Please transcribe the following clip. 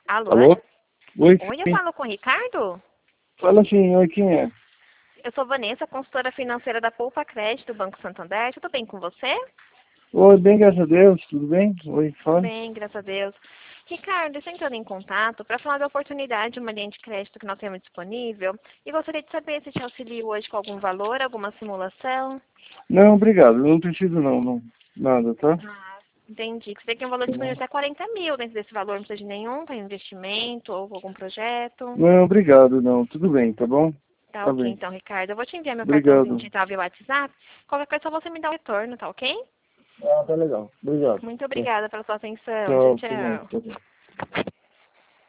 Alô? Alô? Oi, Oi, eu sim. falo com o Ricardo? Fala assim, oi, quem é? Eu sou Vanessa, consultora financeira da Poupa Crédito do Banco Santander. Tudo bem com você? Oi, bem, graças a Deus, tudo bem? Oi, Tudo fala. bem, graças a Deus. Ricardo, estou entrando em contato para falar da oportunidade de uma linha de crédito que nós temos disponível e gostaria de saber se te auxilio hoje com algum valor, alguma simulação. Não, obrigado, não preciso não, nada, tá? Ah, entendi. Que você tem um valor Tá disponível bom. até 40 mil dentro desse valor, não precisa de nenhum para investimento ou algum projeto. Não, obrigado, não, tudo bem, tá bom? Tá Tá ok, bem, então, Ricardo. Eu vou te enviar meu cartãozinho obrigado. digital via WhatsApp. Qualquer coisa, é só você me dá o retorno, tá ok? Ah, tá legal, obrigado. Muito Tá. obrigada pela sua atenção. Tchau, Tchau, até mais, tchau. tchau.